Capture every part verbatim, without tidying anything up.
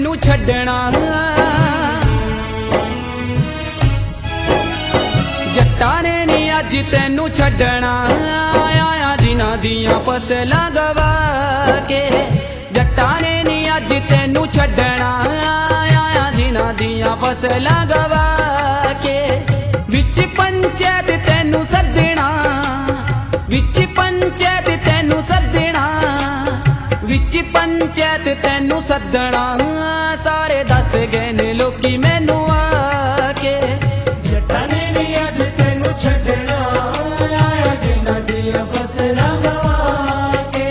तैनू छड्डना, जट्टां ने नी अज तैनू छड्डना। आया जिन्हां दियां फसलां गवा के, जट्टां ने नी अज तैनू छड्डना। आया जिन्हां दियां फसलां गवा के, विच पंचायत तैनू सद्दना, विच पंचायत तैनू सद्दना, विच पंचायत तैनू सद्दना। सारे दस गए ने लोकी मैनू आके, जट्टां ने नी अज तैनू छड्डना। आया जिन्हां दियां फसलां गवा के।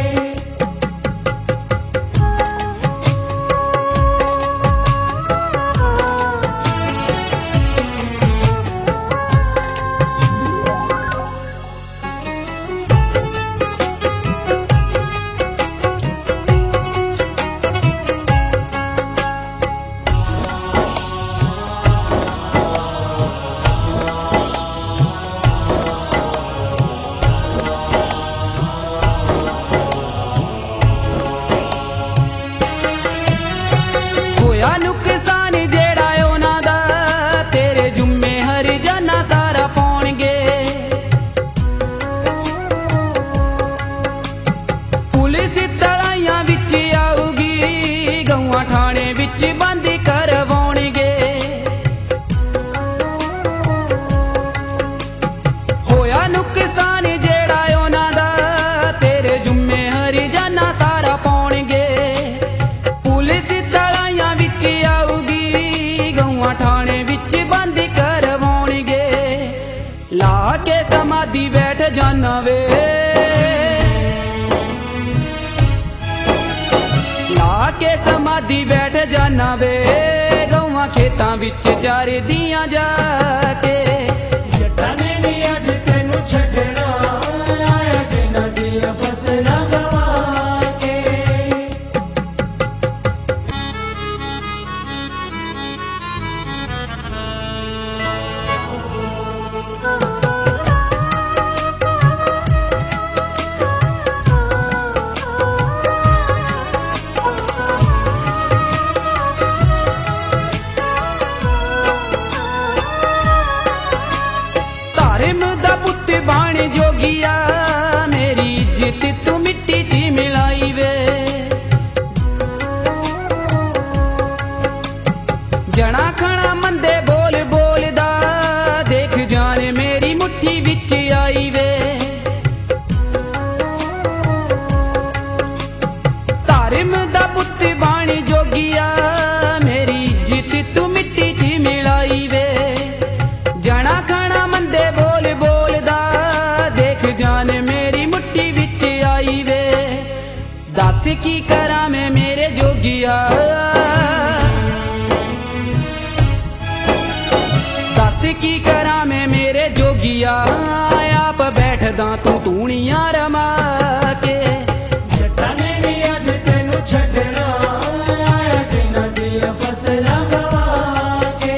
नुकसान जेड़ा उन्हां दा तेरे जुम्मे हरिजाना सारा पाउणगे। पुलिस तलाइयां विच आऊगी, गौआं ठाणे विच बंद करवाउणगे। होया नुकसान जेड़ा उन्हां दा तेरे जुम्मे हरिजाना सारा पाउणगे। पुलिस ठाणे विच बंद करवाउणगे। ला के समाधि बैठ जाना वे, ला के समाधि बैठ जाना वे। गौआं खेतां विच चार दियां जाके, जट्टां ने नी अज तैनू छड्डना। आया जिन्हां दियां फसलां गवा के। धर्म दा पुत बण जोगिया, मेरी इज्जत तू मिट्टी च मिलाई वे। जना खना मंदे बोल बोलदा, देख जान मेरी मुट्ठी विच आई वे। धर्म दा पुत बण जोगिया, मेरी इज्जत तू मिट्टी च मिलाई वे। जना खाना मंदे बोल बोलदा, देख जान मेरी मुट्ठी विच आई वे। दस की करा मैं मेरे जोगिया, दस की करा मैं मेरे जोगिया। आप बैठदा तू टूणियां रमा के, जट्टां ने नी अज तैनू छड्डना। आया जिन्हां दियां फसलां गवा के।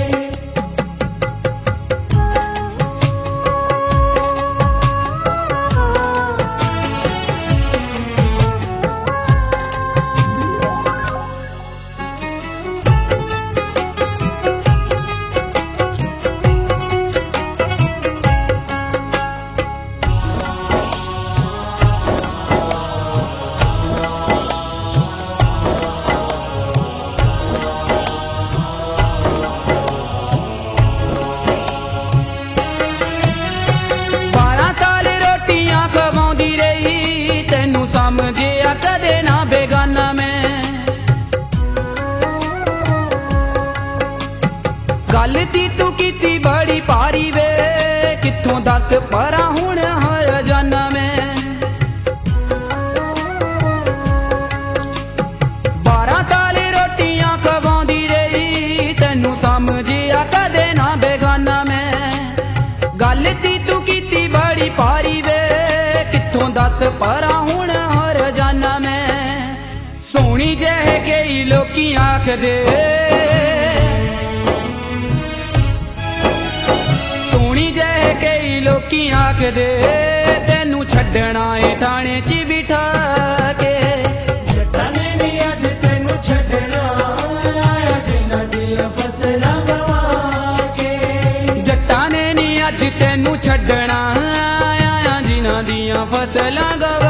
समझिया कदे ना बेगाना मैं, गलती तू कीती बड़ी भारी वे। कित्थों दस परा हुण हर जाना मैं। बारह साल रोटियां खवांदी रही, तैनू समझिया कदे ना बेगाना मैं। गलती तू कीती बड़ी भारी वे, कित्थों दस परा हुण हर जाना मैं। सोहनी जह कई लोकी आखदे, सोहनी जह कई लोकी आखदे। तैनू छड्डना ए ठाणे च बिठा के, जट्टां ने नी अज तैनू छड्डना। ਤੈਨੂੰ ਛੱਡਣਾ ਆਇਆ ਜਿਨ੍ਹਾਂ ਦੀਆਂ ਫਸਲਾਂ ਗਵਾ